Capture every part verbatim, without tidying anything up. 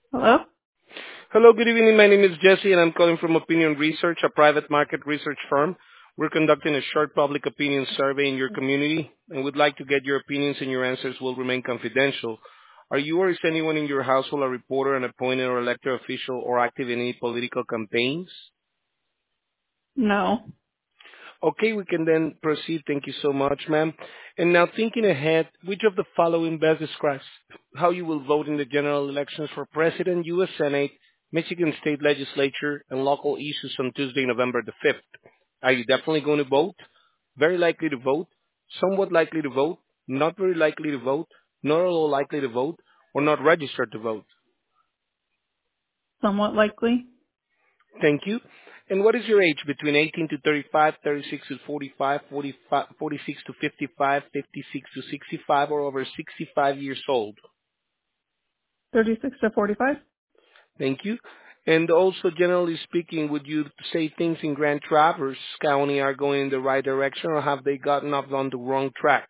Hello? Hello, good evening. My name is Jesse, and I'm calling from Opinion Research, a private market research firm. We're conducting a short public opinion survey in your community, and would like to get your opinions, and your answers will remain confidential. Are you or is anyone in your household a reporter, an appointed or elected official, or active in any political campaigns? No. Okay, we can then proceed. Thank you so much, ma'am. And now thinking ahead, which of the following best describes how you will vote in the general elections for President, U S. Senate, Michigan State Legislature, and local issues on Tuesday, November the fifth? Are you definitely going to vote? Very likely to vote? Somewhat likely to vote? Not very likely to vote? Not at all likely to vote? Or not registered to vote? Somewhat likely. Thank you. And what is your age? Between eighteen to thirty-five, thirty-six to forty-five, forty-five, forty-six to fifty-five, fifty-six to sixty-five, or over sixty-five years old? thirty-six to forty-five? Thank you. And also, generally speaking, would you say things in Grand Traverse County are going in the right direction, or have they gotten off on the wrong track?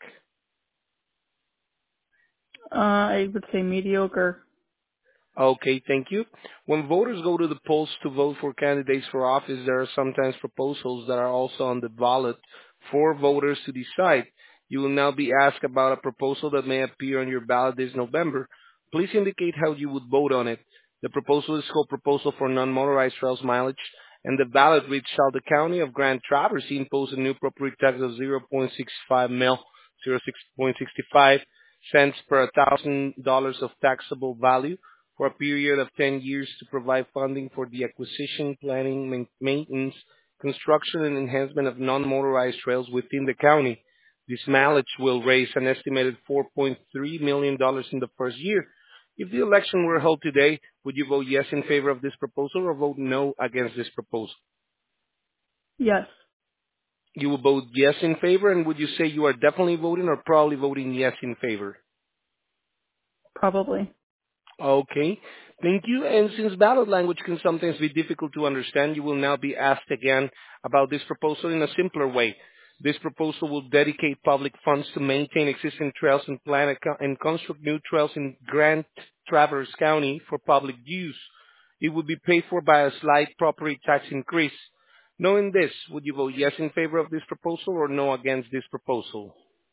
Uh, I would say mediocre. Okay, thank you. When voters go to the polls to vote for candidates for office, there are sometimes proposals that are also on the ballot for voters to decide. You will now be asked about a proposal that may appear on your ballot this November. Please indicate how you would vote on it. The proposal is called Proposal for Non-Motorized Trails Mileage, and the ballot reads, shall the County of Grand Traverse impose a new property tax of zero point six five mil, zero point six five cents per one thousand dollars of taxable value for a period of ten years to provide funding for the acquisition, planning, main- maintenance, construction, and enhancement of non-motorized trails within the county. This mileage will raise an estimated four point three million dollars in the first year. If the election were held today, would you vote yes in favor of this proposal or vote no against this proposal? Yes. You will vote yes in favor, and would you say you are definitely voting or probably voting yes in favor? Probably. Okay. Thank you. And since ballot language can sometimes be difficult to understand, you will now be asked again about this proposal in a simpler way. This proposal will dedicate public funds to maintain existing trails and plan a co- and construct new trails in Grand Traverse County for public use. It would be paid for by a slight property tax increase. Knowing this, would you vote yes in favor of this proposal or no against this proposal?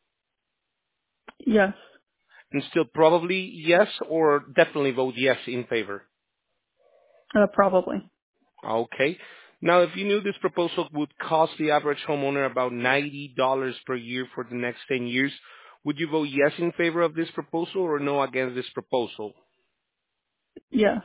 Yes. And still probably yes or definitely vote yes in favor? Uh, probably. Okay. Now, if you knew this proposal would cost the average homeowner about ninety dollars per year for the next ten years, would you vote yes in favor of this proposal or no against this proposal? Yes.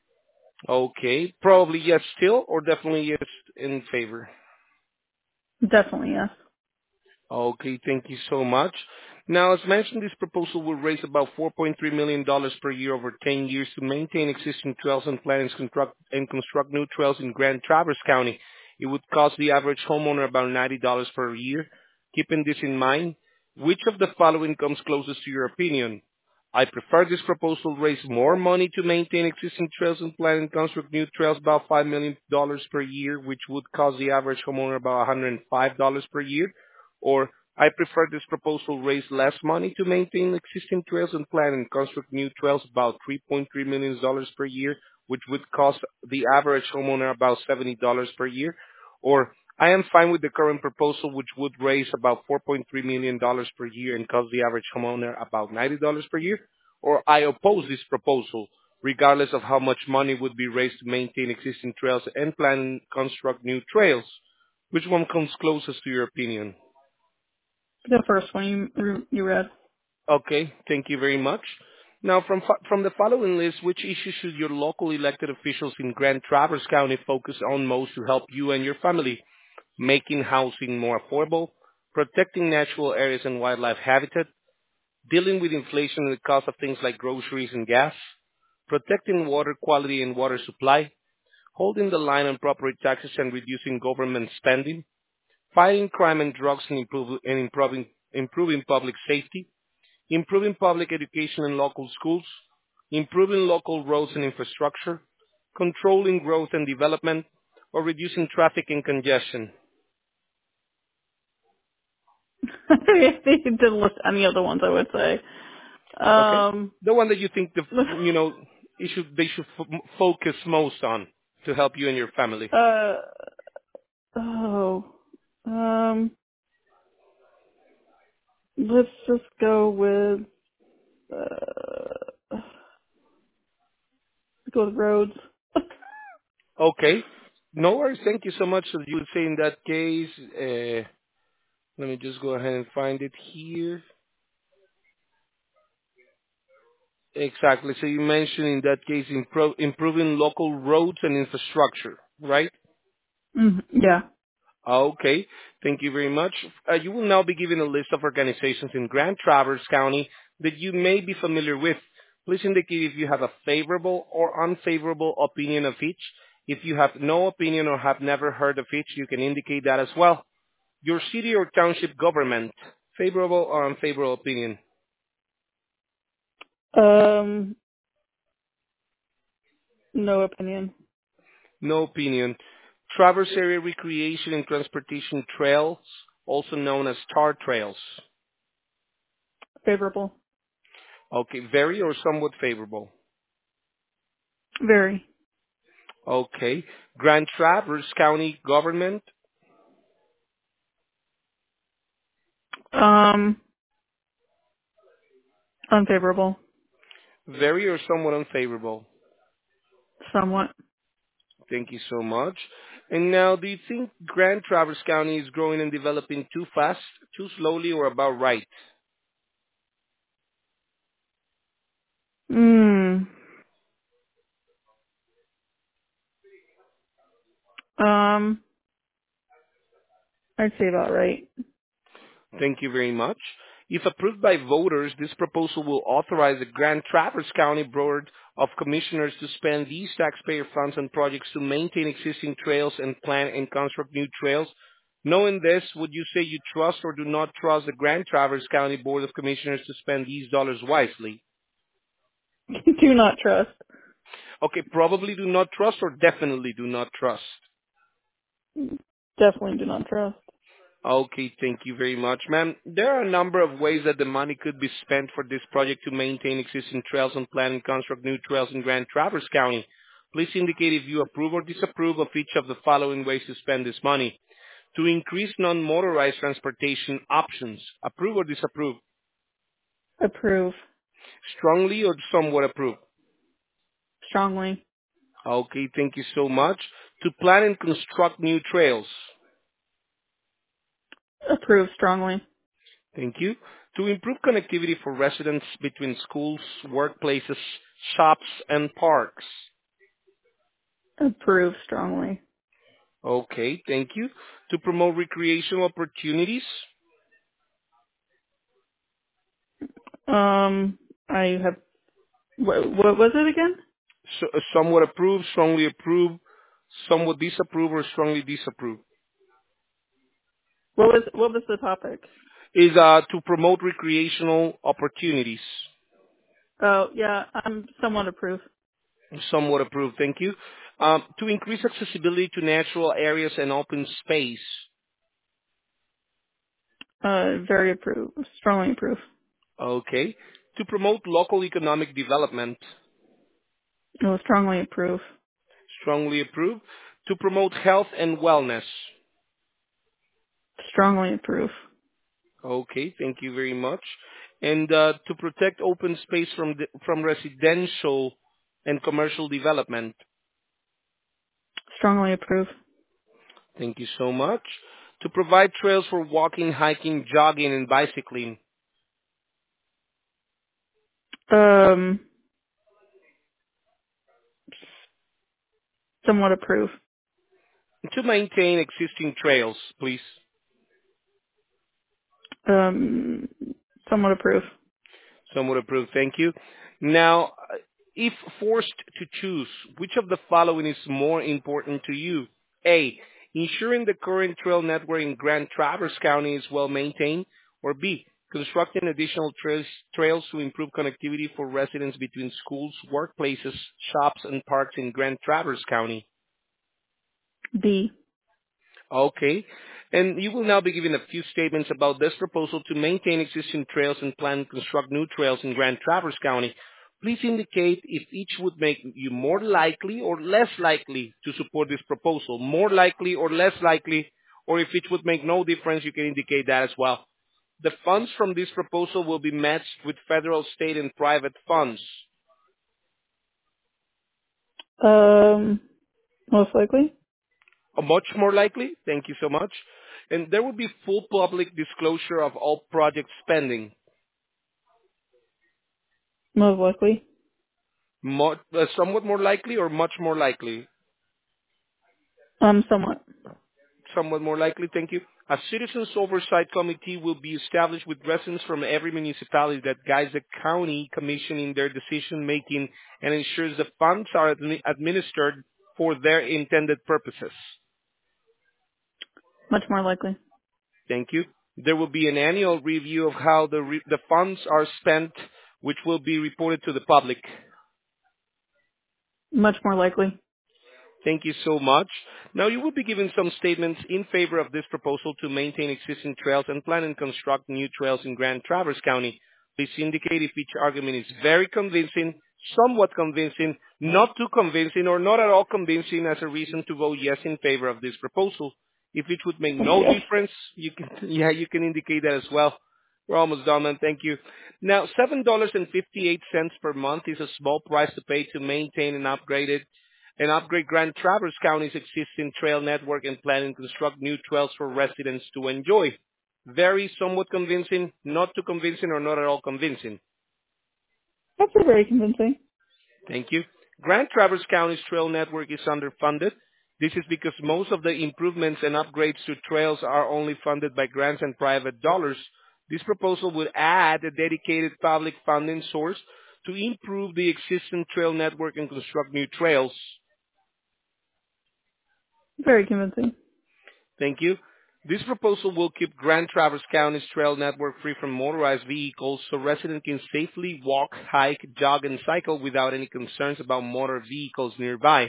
Okay. Probably yes still or definitely yes in favor? Definitely yes. Okay, thank you so much. Now, as mentioned, this proposal will raise about four point three million dollars per year over ten years to maintain existing trails and plan and construct, and construct new trails in Grand Traverse County. It would cost the average homeowner about ninety dollars per year. Keeping this in mind, which of the following comes closest to your opinion? I prefer this proposal raise more money to maintain existing trails and plan and construct new trails about five million dollars per year, which would cost the average homeowner about one hundred five dollars per year. Or I prefer this proposal raise less money to maintain existing trails and plan and construct new trails about three point three million dollars per year, which would cost the average homeowner about seventy dollars per year. Or I am fine with the current proposal, which would raise about four point three million dollars per year and cost the average homeowner about ninety dollars per year. Or I oppose this proposal, regardless of how much money would be raised to maintain existing trails and plan and construct new trails. Which one comes closest to your opinion? The first one you you read. Okay, thank you very much. Now, from fo- from the following list, which issues should your local elected officials in Grand Traverse County focus on most to help you and your family? Making housing more affordable, protecting natural areas and wildlife habitat, dealing with inflation and the cost of things like groceries and gas, protecting water quality and water supply, holding the line on property taxes and reducing government spending, fighting crime and drugs and, improve, and improving, improving public safety, improving public education in local schools, improving local roads and infrastructure, controlling growth and development, or reducing traffic and congestion. If they did list any other ones, I would say. Okay? Um, The one that you think, the, you know, it should, they should f- focus most on to help you and your family? Uh, oh, um, let's just go with, uh, go with roads. Okay. No worries. Thank you so much. So you would say in that case, uh, let me just go ahead and find it here. Exactly. So you mentioned in that case impro- improving local roads and infrastructure, right? mm, yeah. Okay. Thank you very much. Uh, you will now be given a list of organizations in Grand Traverse County that you may be familiar with. Please indicate if you have a favorable or unfavorable opinion of each. If you have no opinion or have never heard of each, you can indicate that as well. Your city or township government, favorable or unfavorable opinion? Um, no opinion. No opinion. Traverse Area Recreation and Transportation Trails, also known as TAR Trails. Favorable. Okay, very or somewhat favorable. Very. Okay. Grand Traverse County Government, Um, unfavorable. very or somewhat unfavorable. Somewhat. Thank you so much. And now, do you think Grand Traverse County is growing and developing too fast, too slowly, or about right? Mm. Um, I'd say about right. Thank you very much. If approved by voters, this proposal will authorize the Grand Traverse County Board of Commissioners to spend these taxpayer funds on projects to maintain existing trails and plan and construct new trails. Knowing this, would you say you trust or do not trust the Grand Traverse County Board of Commissioners to spend these dollars wisely? Do not trust. Okay, probably do not trust or definitely do not trust. Definitely do not trust. Okay, thank you very much, ma'am. There are a number of ways that the money could be spent for this project to maintain existing trails and plan and construct new trails in Grand Traverse County. Please indicate if you approve or disapprove of each of the following ways to spend this money. To increase non-motorized transportation options, approve or disapprove? Approve. Strongly or somewhat approve? Strongly. Okay, thank you so much. To plan and construct new trails. Approve strongly. Thank you. To improve connectivity for residents between schools, workplaces, shops, and parks. Approve strongly. Okay, thank you. To promote recreational opportunities. Um, I have, what, what was it again? So, uh, somewhat approve, strongly approve, somewhat disapprove, or strongly disapprove. What was, what was the topic? Is uh, to promote recreational opportunities. Oh, yeah, I'm somewhat approve. Somewhat approve, thank you. Um, to increase accessibility to natural areas and open space. Uh, very approve. Strongly approve. Okay. To promote local economic development. No, strongly approve. Strongly approve. To promote health and wellness. Strongly approve. Okay, thank you very much. And uh, to protect open space from the, from residential and commercial development. Strongly approve. Thank you so much. To provide trails for walking, hiking, jogging, and bicycling. Um, somewhat approve. To maintain existing trails, please. Um, somewhat approve. Someone approved. Thank you. Now, uh, if forced to choose, which of the following is more important to you? A, ensuring the current trail network in Grand Traverse County is well maintained, or B, constructing additional trails, trails to improve connectivity for residents between schools, workplaces, shops, and parks in Grand Traverse County. B. Okay. And you will now be given a few statements about this proposal to maintain existing trails and plan to construct new trails in Grand Traverse County. Please indicate if each would make you more likely or less likely to support this proposal. More likely or less likely, or if it would make no difference, you can indicate that as well. The funds from this proposal will be matched with federal, state, and private funds. Um, most likely. Uh, Much more likely. Thank you so much. And there will be full public disclosure of all project spending. Most likely. Mo- uh, somewhat more likely or much more likely? Um, somewhat. Somewhat more likely, thank you. A citizens oversight committee will be established with residents from every municipality that guides the county commission in their decision making and ensures the funds are admi- administered for their intended purposes. Much more likely. Thank you. There will be an annual review of how the, re- the funds are spent, which will be reported to the public. Much more likely. Thank you so much. Now you will be given some statements in favor of this proposal to maintain existing trails and plan and construct new trails in Grand Traverse County. Please indicate if each argument is very convincing, somewhat convincing, not too convincing, or not at all convincing as a reason to vote yes in favor of this proposal. If it would make no Yes. difference, you can, yeah, you can indicate that as well. We're almost done, man. Thank you. Now, seven dollars and fifty-eight cents per month is a small price to pay to maintain and upgrade it and upgrade Grand Traverse County's existing trail network and plan and construct new trails for residents to enjoy. Very somewhat convincing, not too convincing, or not at all convincing. That's a very convincing. Thank you. Grand Traverse County's trail network is underfunded. This is because most of the improvements and upgrades to trails are only funded by grants and private dollars. This proposal would add a dedicated public funding source to improve the existing trail network and construct new trails. Very convincing. Thank you. This proposal will keep Grand Traverse County's trail network free from motorized vehicles so residents can safely walk, hike, jog, and cycle without any concerns about motor vehicles nearby.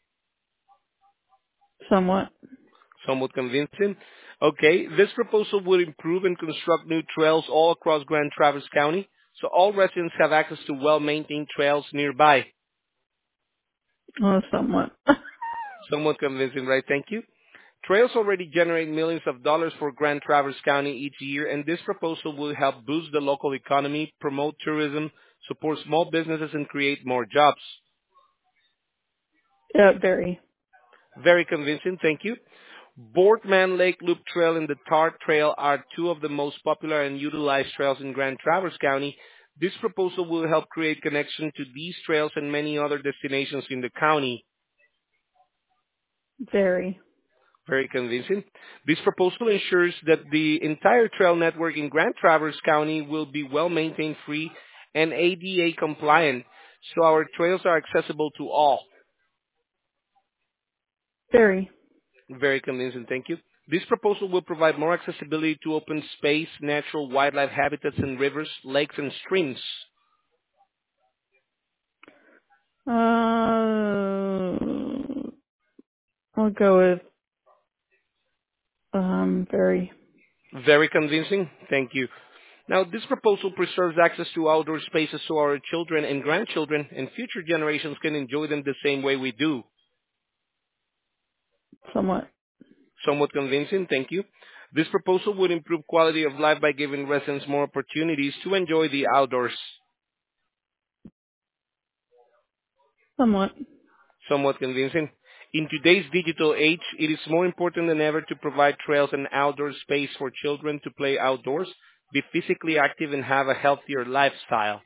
Somewhat. Somewhat convincing. Okay, this proposal will improve and construct new trails all across Grand Traverse County so all residents have access to well-maintained trails nearby. Oh, somewhat. Somewhat convincing, right? Thank you. Trails already generate millions of dollars for Grand Traverse County each year, and this proposal will help boost the local economy, promote tourism, support small businesses, and create more jobs. Yeah, very. Very convincing. Thank you. Boardman Lake Loop Trail and the Tart Trail are two of the most popular and utilized trails in Grand Traverse County. This proposal will help create connection to these trails and many other destinations in the county. Very. Very convincing. This proposal ensures that the entire trail network in Grand Traverse County will be well maintained, free, and A D A compliant, so our trails are accessible to all. Very. Very convincing. Thank you. This proposal will provide more accessibility to open space, natural wildlife habitats, and rivers, lakes, and streams. Uh, I'll go with um very. Very convincing. Thank you. Now, this proposal preserves access to outdoor spaces so our children and grandchildren and future generations can enjoy them the same way we do. Somewhat. Somewhat convincing. Thank you. This proposal would improve quality of life by giving residents more opportunities to enjoy the outdoors. Somewhat. Somewhat convincing. In today's digital age, it is more important than ever to provide trails and outdoor space for children to play outdoors, be physically active, and have a healthier lifestyle.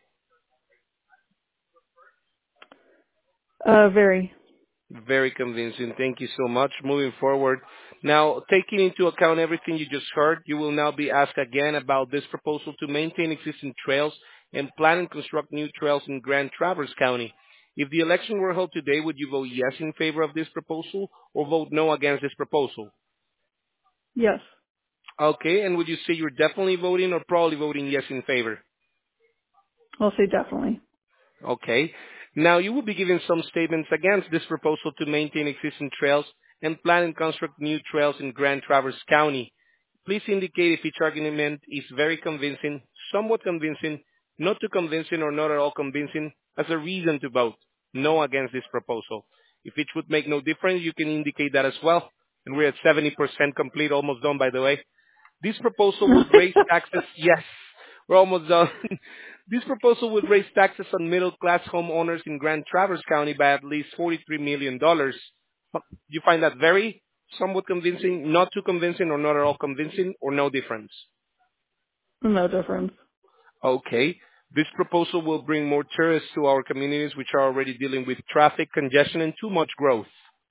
Uh, very. Very convincing. Thank you so much. Moving forward. Now, taking into account everything you just heard, you will now be asked again about this proposal to maintain existing trails and plan and construct new trails in Grand Traverse County. If the election were held today, would you vote yes in favor of this proposal or vote no against this proposal? Yes. Okay, and would you say you're definitely voting or probably voting yes in favor? I'll say definitely. Okay. Now, you will be given some statements against this proposal to maintain existing trails and plan and construct new trails in Grand Traverse County. Please indicate if each argument is very convincing, somewhat convincing, not too convincing or not at all convincing as a reason to vote no against this proposal. If it would make no difference, you can indicate that as well. And we're at seventy percent complete, almost done by the way. This proposal would raise taxes. Yes, we're almost done. This proposal would raise taxes on middle-class homeowners in Grand Traverse County by at least forty-three million dollars. Do you find that very somewhat convincing, not too convincing, or not at all convincing, or no difference? No difference. Okay. This proposal will bring more tourists to our communities, which are already dealing with traffic congestion and too much growth.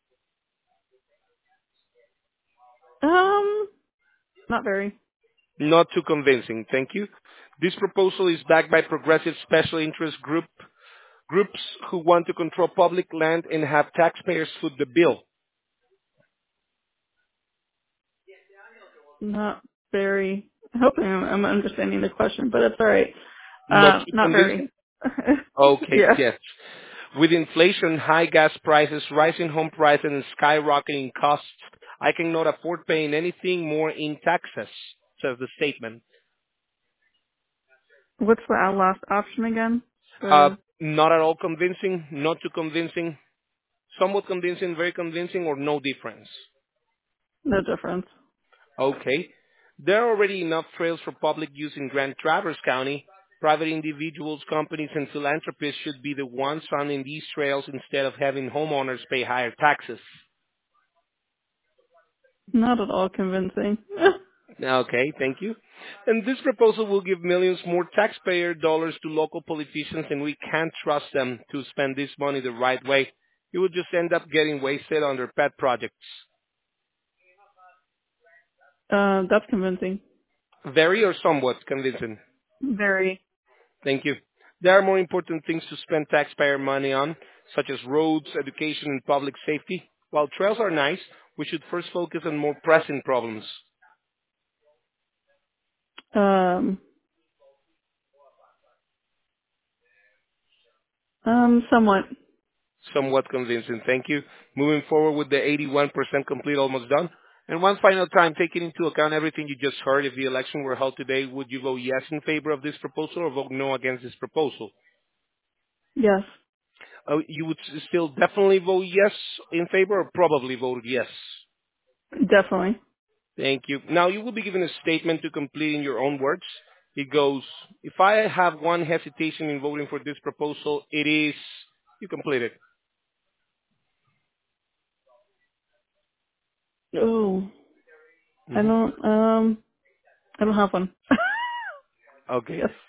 Um, not very. Not too convincing. Thank you. This proposal is backed by progressive special interest group groups who want to control public land and have taxpayers foot the bill. Not very. I hope I'm, I'm understanding the question, but it's all right. Not Um, too not convincing? very. Okay, yeah. yes. With inflation, high gas prices, rising home prices, and skyrocketing costs, I cannot afford paying anything more in taxes, says the statement. What's the last option again? Uh, The not at all convincing, not too convincing, somewhat convincing, very convincing, or no difference. no difference. Okay. There are already enough trails for public use in Grand Traverse County. Private individuals, companies, and philanthropists should be the ones funding these trails instead of having homeowners pay higher taxes. Not at all convincing. Okay, thank you. And this proposal will give millions more taxpayer dollars to local politicians, and we can't trust them to spend this money the right way. It will just end up getting wasted on their pet projects. uh, that's convincing. Very or somewhat convincing. Very. Thank you. There are more important things to spend taxpayer money on, such as roads, education, and public safety. While trails are nice, we should first focus on more pressing problems. Um, um, somewhat. Somewhat convincing. Thank you. Moving forward with the eighty-one percent complete, almost done. And one final time, taking into account everything you just heard, if the election were held today, would you vote yes in favor of this proposal or vote no against this proposal? Yes. Uh, you would s- still definitely vote yes in favor or probably vote yes? Definitely. Thank you. Now you will be given a statement to complete in your own words. It goes, if I have one hesitation in voting for this proposal, it is, you complete it. Oh, I hmm don't. Um, I don't have one. Okay. yes.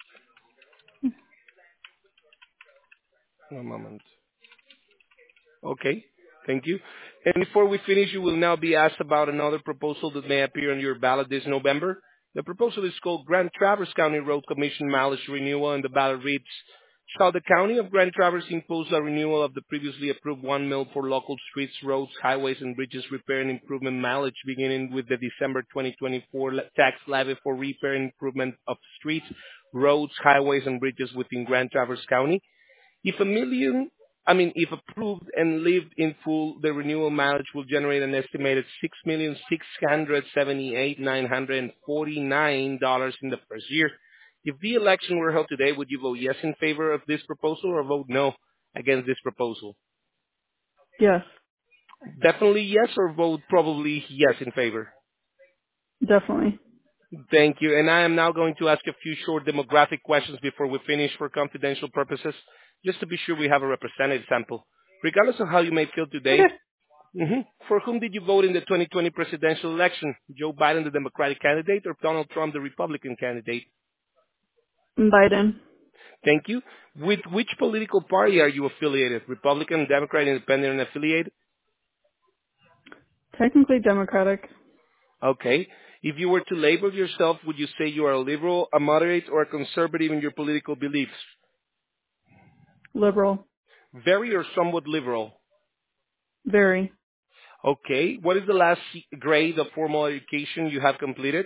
One moment. Okay. Thank you. And before we finish, you will now be asked about another proposal that may appear on your ballot this November. The proposal is called Grand Traverse County Road Commission Mileage Renewal, and the ballot reads, shall the County of Grand Traverse impose a renewal of the previously approved one mil for local streets, roads, highways, and bridges repair and improvement mileage beginning with the December twenty twenty-four le- tax levy for repair and improvement of streets, roads, highways, and bridges within Grand Traverse County? If a million, I mean, if approved and lived in full, the renewal mileage will generate an estimated six million six hundred seventy-eight thousand nine hundred forty-nine dollars in the first year. If the election were held today, would you vote yes in favor of this proposal or vote no against this proposal? Yes. Definitely yes or vote probably yes in favor? Definitely. Thank you. And I am now going to ask a few short demographic questions before we finish for confidential purposes, just to be sure we have a representative sample. Regardless of how you may feel today, Okay. mhm, for whom did you vote in the twenty twenty presidential election? Joe Biden, the Democratic candidate, or Donald Trump, the Republican candidate? Biden. Thank you. With which political party are you affiliated? Republican, Democrat, Independent, and affiliated? Technically Democratic. Okay. If you were to label yourself, would you say you are a liberal, a moderate, or a conservative in your political beliefs? Liberal. Very or somewhat liberal? Very. Okay. What is the last grade of formal education you have completed?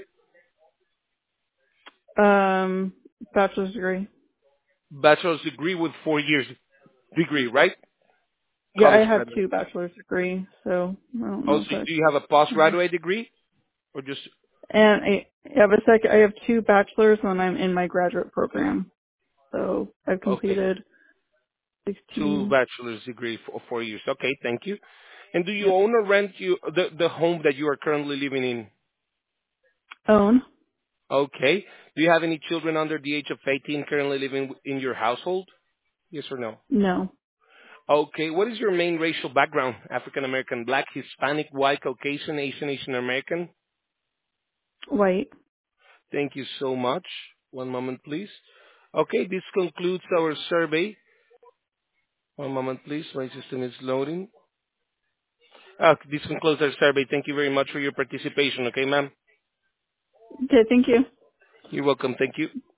Um, bachelor's degree. Bachelor's degree with four years degree, right? Yeah, I College have graduate. two bachelor's degree, so I don't know Also, if that. do you have a postgraduate degree or just And I have a second. I have two bachelors when I'm in my graduate program. so I've Okay. completed Two sixteen. bachelor's degree for four years. Okay, thank you. And do you Yep. own or rent you the, the home that you are currently living in? Own? Okay. Do you have any children under the age of eighteen currently living in your household? Yes or no? No. Okay. What is your main racial background? African American, Black, Hispanic, White, Caucasian, Asian, Asian American? White. Thank you so much. One moment, please. Okay, this concludes our survey. One moment, please. My system is loading. Ah, this concludes our survey. Thank you very much for your participation. Okay, ma'am? Okay, thank you. You're welcome. Thank you.